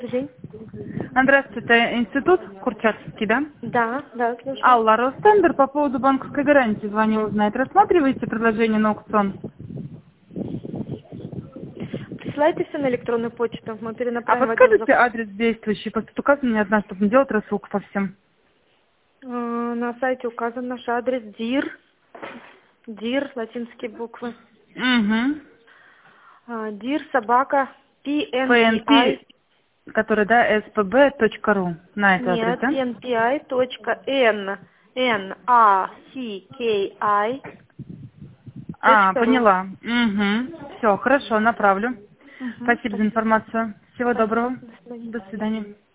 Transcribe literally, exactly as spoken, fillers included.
День. Здравствуйте, институт Курчатовский, да? Да, да, слушаю. Алла, Ростендер, по поводу банковской гарантии звоню узнать. Рассматриваете предложение на аукцион? Присылайте все на электронную почту, мы А перенаправим в отдел подскажете закупок. адрес действующий? Просто тут указано мне одна, чтобы не делать рассылку по всем. Э, На сайте указан наш адрес дир, дир, латинские буквы, Угу. А, дир собака ПНП, pnpi, который, да, эс пэ бэ точка ру. На этот адрес, нет, да? pnpi точка n, n a c k i А, точка ру. поняла. Угу. Все, хорошо, направлю. Угу, Спасибо за спасибо. информацию. Всего Пожалуйста, доброго. до свидания. До свидания.